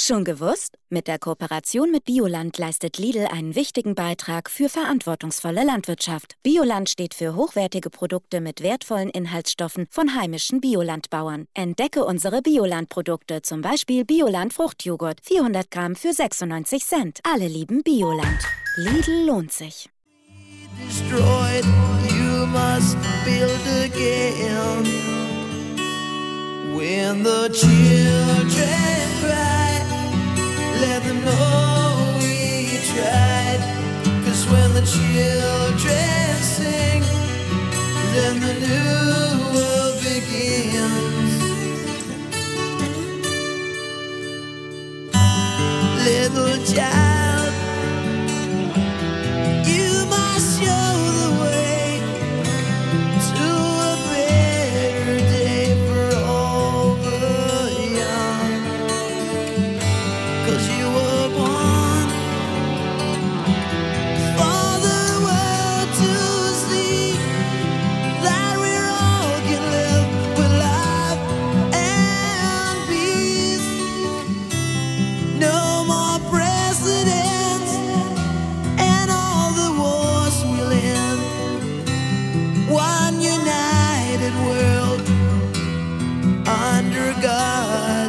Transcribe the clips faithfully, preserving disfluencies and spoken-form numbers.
Schon gewusst? Mit der Kooperation mit Bioland leistet Lidl einen wichtigen Beitrag für verantwortungsvolle Landwirtschaft. Bioland steht für hochwertige Produkte mit wertvollen Inhaltsstoffen von heimischen Biolandbauern. Entdecke unsere Bioland-Produkte, zum Beispiel Bioland Fruchtjoghurt, vierhundert Gramm für sechsundneunzig Cent. Alle lieben Bioland. Lidl lohnt sich. Destroyed, you must build again. When the children cry, let them know we tried. 'Cause when the children sing, then the new world begins. Little child, you must show the way to a better day for all the young. 'Cause you were born for the world to see that we all can live with love and peace. No more presidents and all the wars we'll end. One united world under God.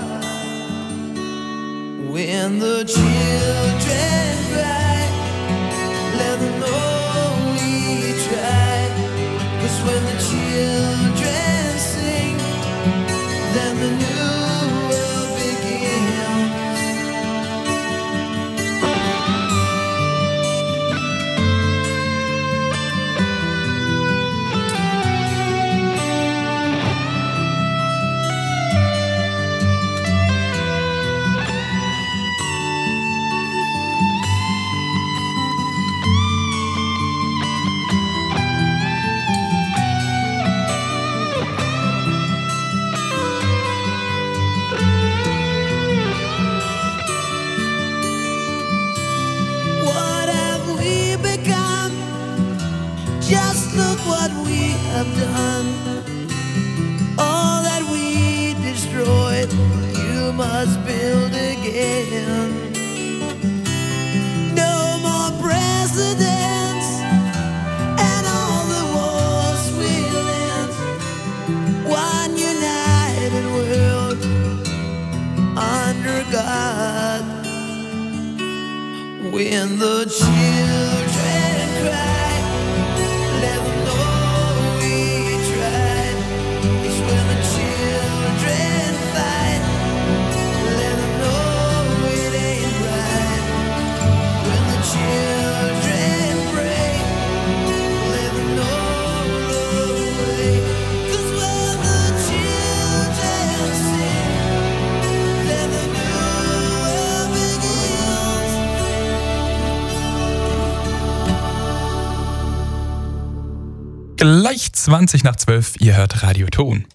When the children cry, let them know we tried. 'Cause when the children sing, then the new world begins. What have we become? Just look what we have done. All that we destroyed, you must build again. No more presidents and all the wars we'll end. One united world under God. When the children cry, let them know we tried. 'Cause when the children fight, let them know it ain't right. When the children pray, let them know the way. 'Cause when the children sing, then the new world begins. Gleich zwanzig nach zwölf, ihr hört Radio Ton.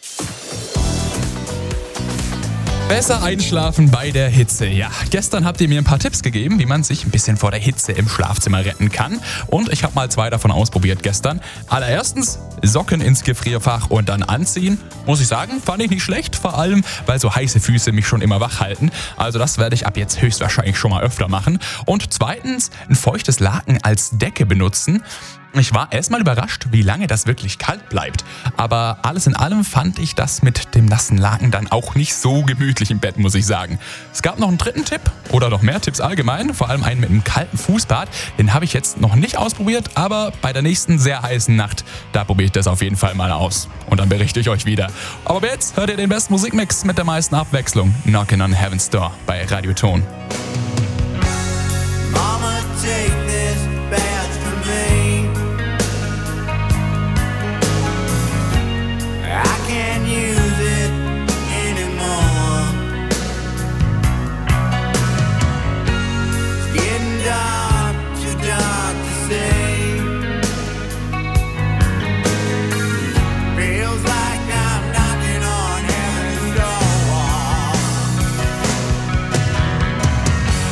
Besser einschlafen bei der Hitze. Ja, gestern habt ihr mir ein paar Tipps gegeben, wie man sich ein bisschen vor der Hitze im Schlafzimmer retten kann. Und ich habe mal zwei davon ausprobiert gestern. Allererstens Socken ins Gefrierfach und dann anziehen. Muss ich sagen, fand ich nicht schlecht. Vor allem, weil so heiße Füße mich schon immer wach halten. Also das werde ich ab jetzt höchstwahrscheinlich schon mal öfter machen. Und zweitens ein feuchtes Laken als Decke benutzen. Ich war erstmal überrascht, wie lange das wirklich kalt bleibt. Aber alles in allem fand ich das mit dem nassen Laken dann auch nicht so gemütlich im Bett, muss ich sagen. Es gab noch einen dritten Tipp oder noch mehr Tipps allgemein, vor allem einen mit einem kalten Fußbad. Den habe ich jetzt noch nicht ausprobiert, aber bei der nächsten sehr heißen Nacht, da probiere ich das auf jeden Fall mal aus. Und dann berichte ich euch wieder. Aber jetzt hört ihr den besten Musikmix mit der meisten Abwechslung. Knockin' on Heaven's Door bei Radio Ton. Mama, take this badge from me. I can't use it anymore. It's getting dark, too dark to see. Feels like I'm knocking on heaven's door.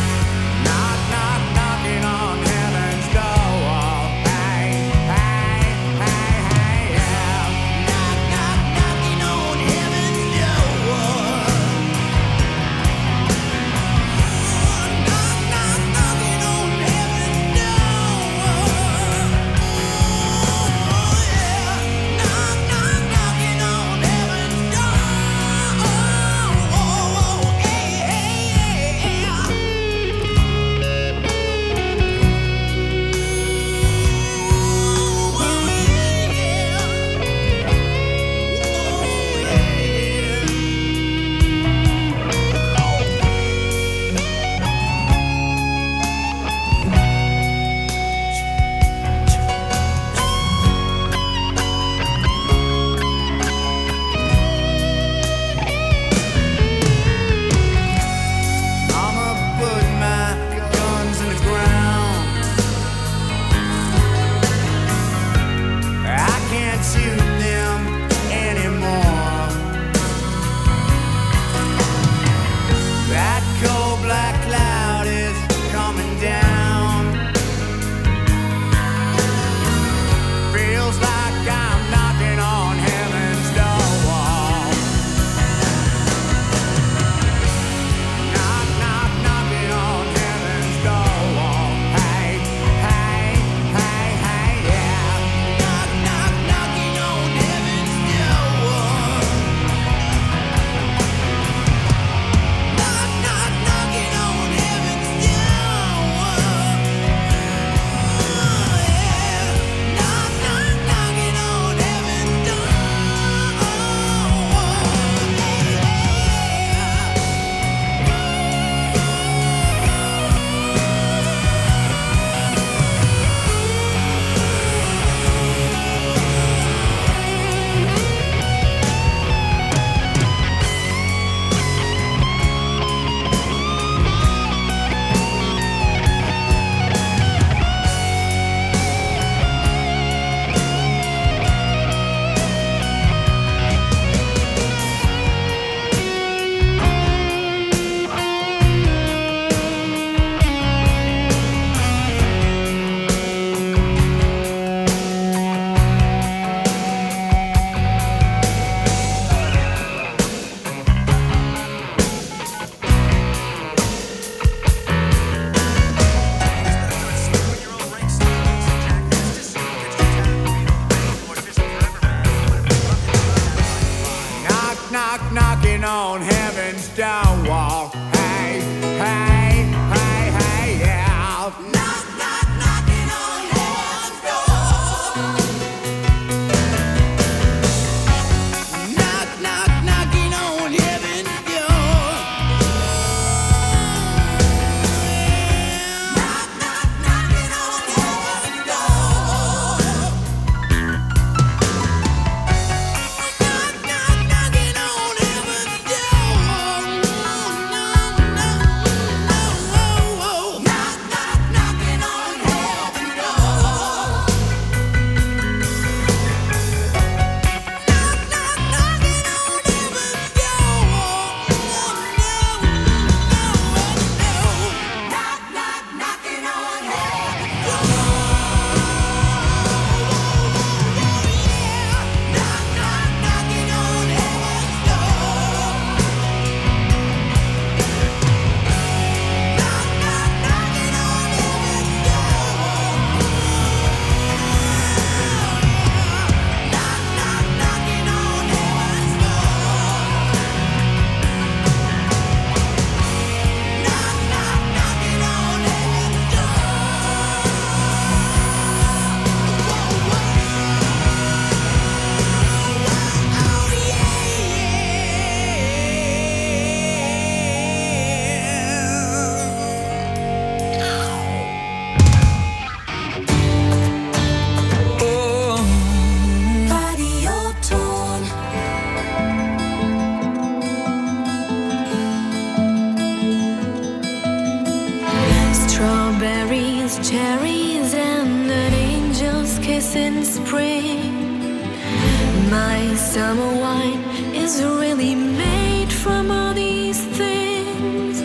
Strawberries, cherries, and an angel's kiss in spring. My summer wine is really made from all these things.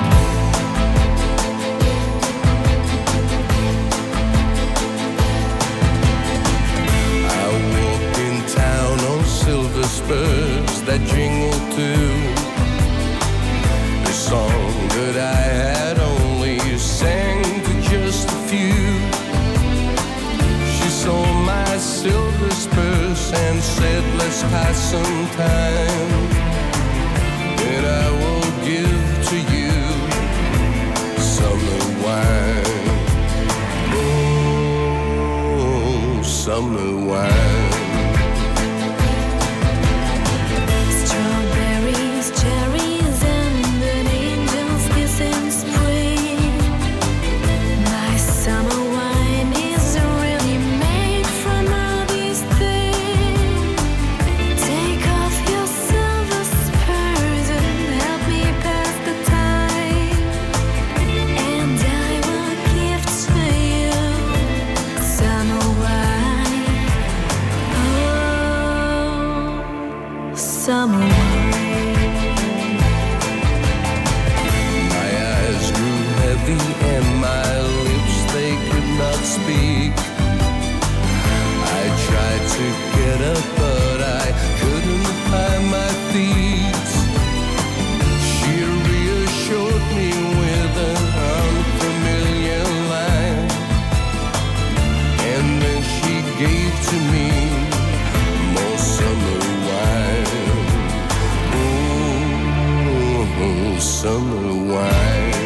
I walk in town on silver spurs that jingle too. The song that I had only sang to just a few. She saw my silver spurs and said, let's pass some time. And I will give to you summer wine. Oh, summer wine. Strawberries, cherries, and an angel's kiss in spring. My summer wine is really made from all these things. Take off your silver spurs and help me pass the time. And I will give to you summer wine. Oh, summer wine. My eyes grew heavy and my lips, they could not speak. I tried to get up, but I couldn't find my feet. She reassured me with an unfamiliar line, and then she gave to me more summer wine. Oh, summer wine.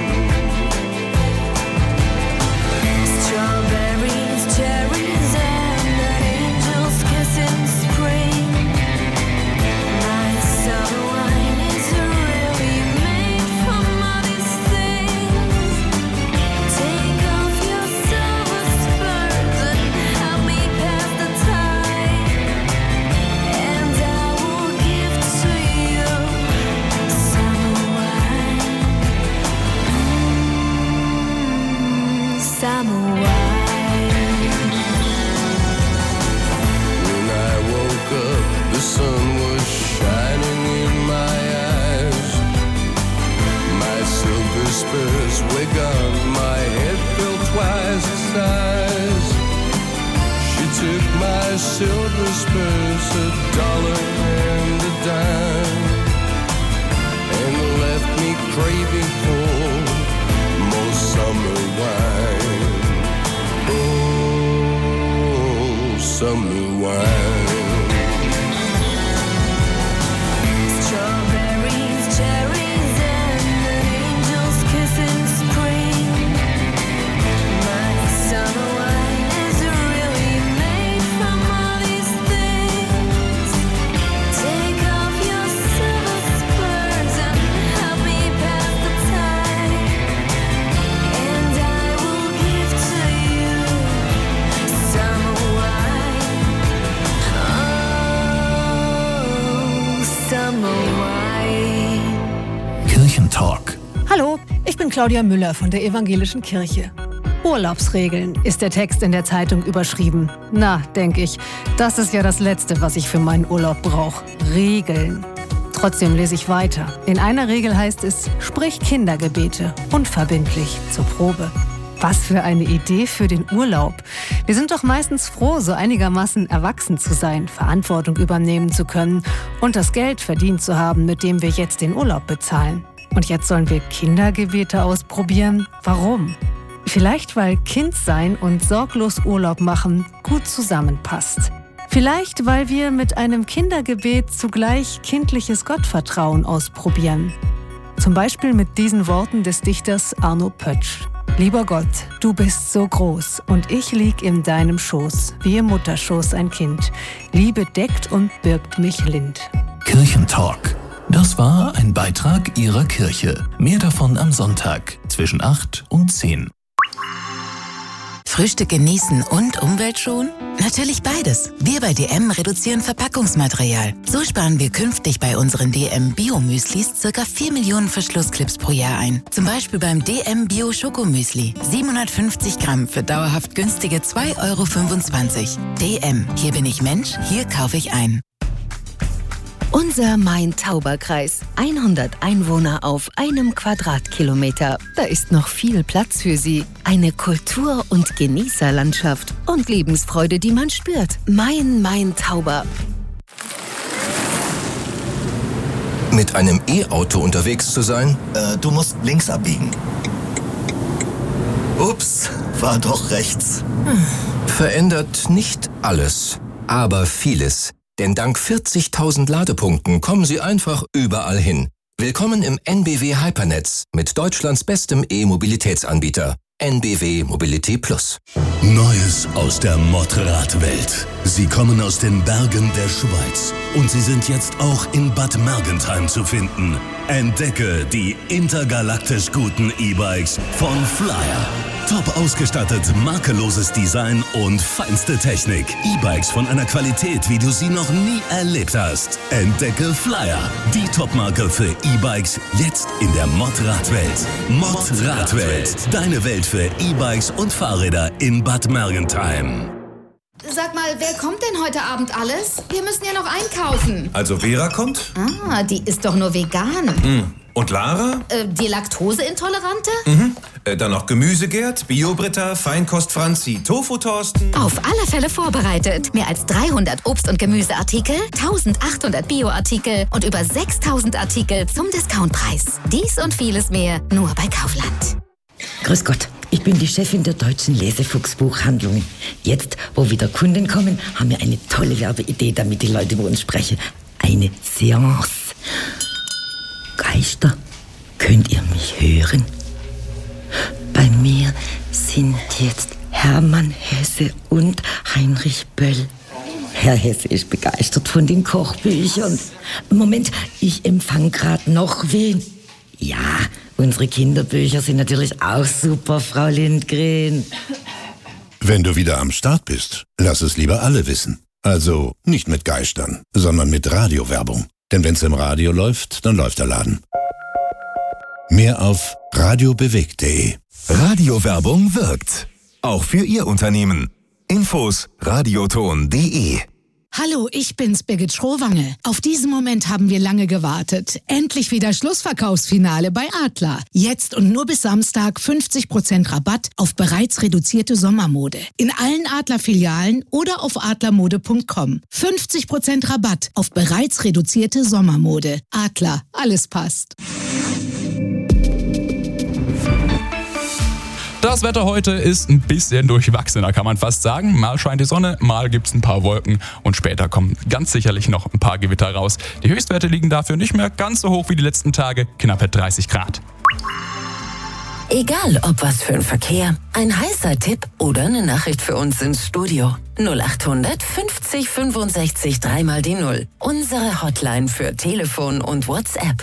Strawberries, cherries, and an angel's kiss in spring. My summer wine is really made from all these things. Take off your silver spurs and help me pass the time. And I will give to you summer wine. Mm, summer wine. When I woke up, the sun was shining in my eyes. My silver spurs were gone, my head felt twice the size. She took my silver spurs, a dollar and a dime, and left me craving for more summer wine. Oh, summer wine. Strawberries, cherries, and an angel's kiss in spring. My summer wine is really made from all these things. Take off your silver spurs and help me pass the time. And I will give to you summer wine. Oh, summer wine. Kirchentalk. Hallo, ich bin Claudia Müller von der Evangelischen Kirche. Urlaubsregeln ist der Text in der Zeitung überschrieben. Na, denke ich, das ist ja das Letzte, was ich für meinen Urlaub brauche. Regeln. Trotzdem lese ich weiter. In einer Regel heißt es, sprich Kindergebete, unverbindlich zur Probe. Was für eine Idee für den Urlaub. Wir sind doch meistens froh, so einigermaßen erwachsen zu sein, Verantwortung übernehmen zu können und das Geld verdient zu haben, mit dem wir jetzt den Urlaub bezahlen. Und jetzt sollen wir Kindergebete ausprobieren? Warum? Vielleicht, weil Kindsein und sorglos Urlaub machen gut zusammenpasst. Vielleicht, weil wir mit einem Kindergebet zugleich kindliches Gottvertrauen ausprobieren. Zum Beispiel mit diesen Worten des Dichters Arno Pötsch. Lieber Gott, du bist so groß und ich lieg in deinem Schoß, wie im Mutterschoß ein Kind. Liebe deckt und birgt mich lind. Kirchentalk. Das war ein Beitrag Ihrer Kirche. Mehr davon am Sonntag zwischen acht und zehn. Frühstück genießen und Umwelt schonen? Natürlich beides. Wir bei D M reduzieren Verpackungsmaterial. So sparen wir künftig bei unseren D M Bio-Müslis ca. vier Millionen Verschlussclips pro Jahr ein. Zum Beispiel beim D M Bio Schokomüsli. siebenhundertfünfzig Gramm für dauerhaft günstige zwei Euro fünfundzwanzig. D M, hier bin ich Mensch, hier kaufe ich ein. Unser Main-Tauber-Kreis. hundert Einwohner auf einem Quadratkilometer. Da ist noch viel Platz für Sie. Eine Kultur- und Genießerlandschaft. Und Lebensfreude, die man spürt. Main-Main-Tauber. Mit einem E-Auto unterwegs zu sein? Äh, du musst links abbiegen. Ups, war doch rechts. Hm. Verändert nicht alles, aber vieles. Denn dank vierzigtausend Ladepunkten kommen Sie einfach überall hin. Willkommen im N B W Hypernetz mit Deutschlands bestem E-Mobilitätsanbieter. N B W Mobility Plus. Neues aus der Motorradwelt. Sie kommen aus den Bergen der Schweiz und sie sind jetzt auch in Bad Mergentheim zu finden. Entdecke die intergalaktisch guten E-Bikes von Flyer. Top ausgestattet, makelloses Design und feinste Technik. E-Bikes von einer Qualität, wie du sie noch nie erlebt hast. Entdecke Flyer, die Topmarke für E-Bikes, jetzt in der Motorradwelt. Motorradwelt, deine Welt für E-Bikes und Fahrräder in Bad Mergentheim. Sag mal, wer kommt denn heute Abend alles? Wir müssen ja noch einkaufen. Also Vera kommt? Ah, die ist doch nur vegan. Mhm. Und Lara? Äh, die Laktoseintolerante? Mhm. Äh, dann noch Gemüsegerd, Bio-Britta, Feinkost Franzi, Tofu-Thorsten. Auf alle Fälle vorbereitet. Mehr als dreihundert Obst- und Gemüseartikel, eintausendachthundert Bio-Artikel und über sechstausend Artikel zum Discountpreis. Dies und vieles mehr nur bei Kaufland. Grüß Gott, ich bin die Chefin der Deutschen Lesefuchsbuchhandlung. Jetzt, wo wieder Kunden kommen, haben wir eine tolle Werbeidee, damit die Leute über uns sprechen. Eine Seance. Geister, könnt ihr mich hören? Bei mir sind jetzt Hermann Hesse und Heinrich Böll. Herr Hesse ist begeistert von den Kochbüchern. Moment, ich empfange gerade noch wen. Ja, unsere Kinderbücher sind natürlich auch super, Frau Lindgren. Wenn du wieder am Start bist, lass es lieber alle wissen. Also nicht mit Geistern, sondern mit Radiowerbung. Denn wenn's im Radio läuft, dann läuft der Laden. Mehr auf radiobewegt punkt de. Radiowerbung wirkt. Auch für Ihr Unternehmen. Infos radioton punkt de. Hallo, ich bin's, Birgit Schrowange. Auf diesen Moment haben wir lange gewartet. Endlich wieder Schlussverkaufsfinale bei Adler. Jetzt und nur bis Samstag fünfzig Prozent Rabatt auf bereits reduzierte Sommermode. In allen Adler-Filialen oder auf adlermode punkt com. fünfzig Prozent Rabatt auf bereits reduzierte Sommermode. Adler, alles passt. Das Wetter heute ist ein bisschen durchwachsener, kann man fast sagen. Mal scheint die Sonne, mal gibt's ein paar Wolken und später kommen ganz sicherlich noch ein paar Gewitter raus. Die Höchstwerte liegen dafür nicht mehr ganz so hoch wie die letzten Tage, knappe dreißig Grad. Egal ob was für ein Verkehr, ein heißer Tipp oder eine Nachricht für uns ins Studio. null achthundert fünfzig fünfundsechzig dreimal die Null. Unsere Hotline für Telefon und WhatsApp.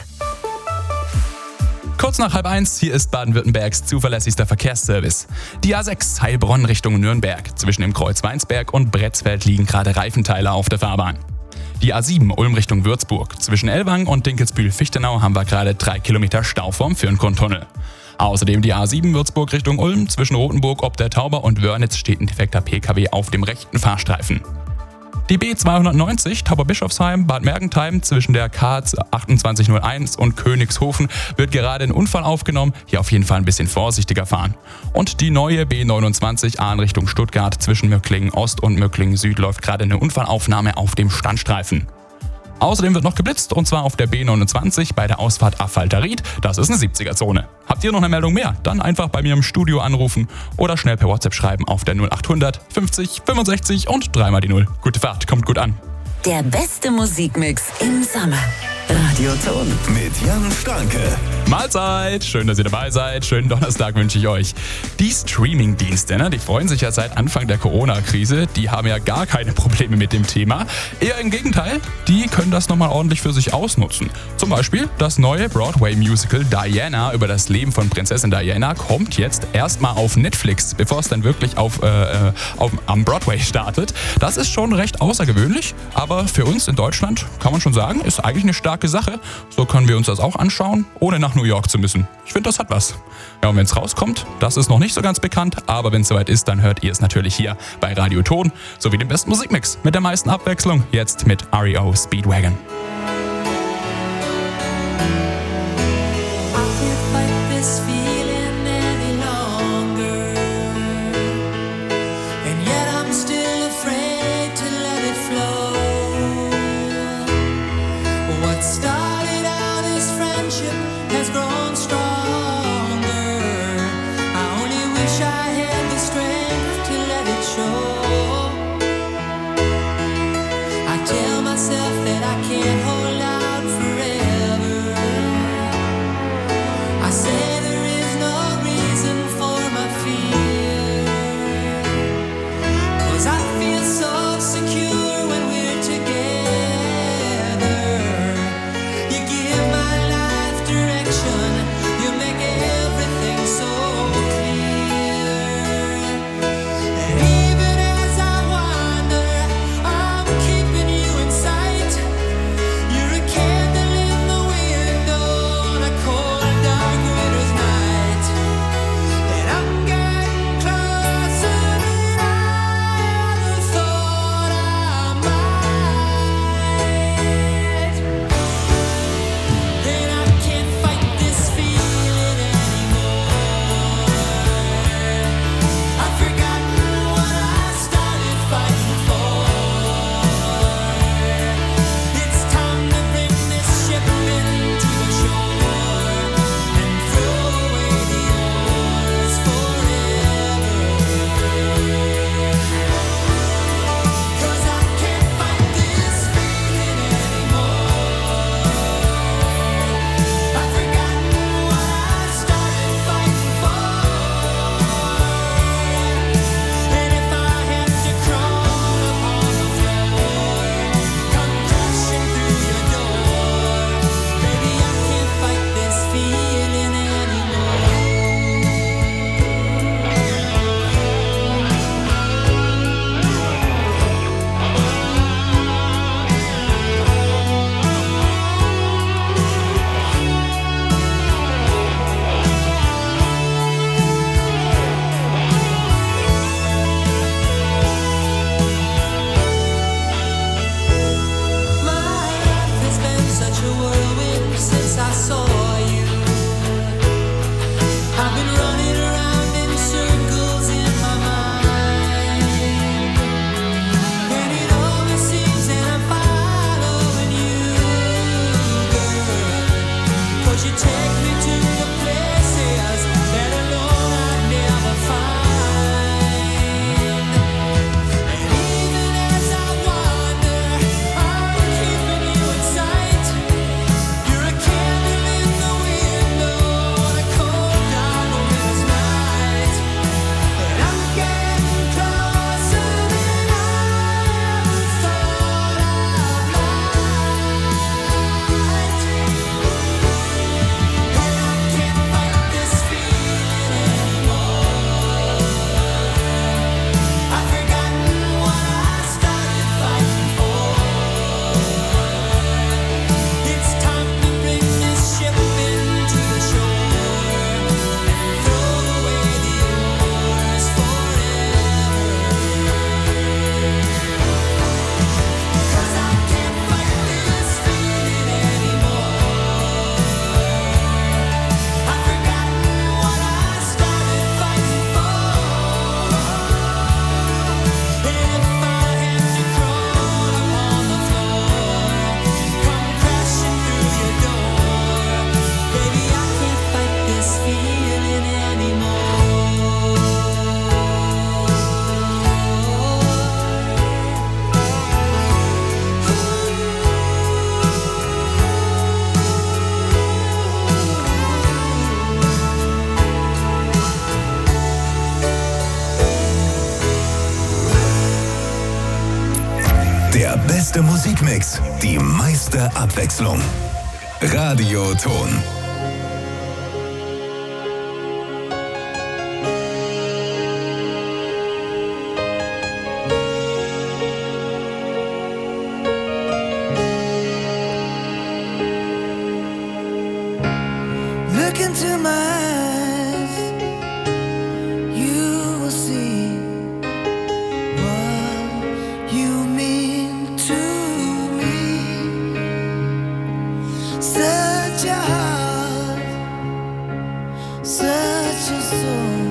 Kurz nach halb eins, hier ist Baden-Württembergs zuverlässigster Verkehrsservice. Die A sechs Heilbronn Richtung Nürnberg. Zwischen dem Kreuz Weinsberg und Bretzfeld liegen gerade Reifenteile auf der Fahrbahn. Die A sieben Ulm Richtung Würzburg. Zwischen Ellwangen und Dinkelsbühl-Fichtenau haben wir gerade drei Kilometer Stau vorm Firnkontunnel. Außerdem die A sieben Würzburg Richtung Ulm. Zwischen Rothenburg ob der Tauber und Wörnitz steht ein defekter P K W auf dem rechten Fahrstreifen. Die B zweihundertneunzig Tauberbischofsheim, Bad Mergentheim zwischen der K achtundzwanzig null eins und Königshofen wird gerade ein Unfall aufgenommen. Hier auf jeden Fall ein bisschen vorsichtiger fahren. Und die neue B neunundzwanzig Ahn Richtung Stuttgart zwischen Möcklingen Ost und Möcklingen Süd läuft gerade eine Unfallaufnahme auf dem Standstreifen. Außerdem wird noch geblitzt und zwar auf der B neunundzwanzig bei der Ausfahrt Affalter-Ried. Das ist eine siebziger-Zone. Habt ihr noch eine Meldung mehr? Dann einfach bei mir im Studio anrufen oder schnell per WhatsApp schreiben auf der null achthundert fünfzig fünfundsechzig und dreimal die Null. Gute Fahrt, kommt gut an. Der beste Musikmix im Sommer. Radioton. Mit Jan Starke. Mahlzeit, schön, dass ihr dabei seid. Schönen Donnerstag wünsche ich euch. Die Streaming-Dienste, ne, die freuen sich ja seit Anfang der Corona-Krise. Die haben ja gar keine Probleme mit dem Thema. Eher im Gegenteil, die können das nochmal ordentlich für sich ausnutzen. Zum Beispiel das neue Broadway-Musical Diana über das Leben von Prinzessin Diana kommt jetzt erstmal auf Netflix, bevor es dann wirklich auf, äh, auf, am Broadway startet. Das ist schon recht außergewöhnlich, aber für uns in Deutschland kann man schon sagen, ist eigentlich eine starke Sache. So können wir uns das auch anschauen, ohne nach New York zu müssen. Ich finde, das hat was. Ja, und wenn es rauskommt, das ist noch nicht so ganz bekannt, aber wenn es soweit ist, dann hört ihr es natürlich hier bei Radio Ton, sowie dem besten Musikmix mit der meisten Abwechslung, jetzt mit R E O Speedwagon. Tell myself that I can't hold out forever. beste Musikmix, die meiste Abwechslung. Radioton. Look into my eyes, you will see what you mean to me. Such a heart, such a soul.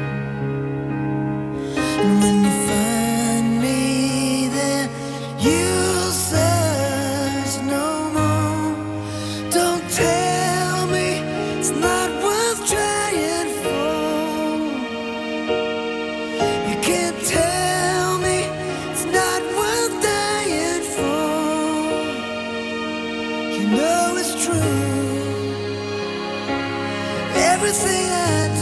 And when you find me there, you'll search no more. Don't tell me it's not worth trying for. You can't tell me it's not worth dying for. You know it's true. Everything I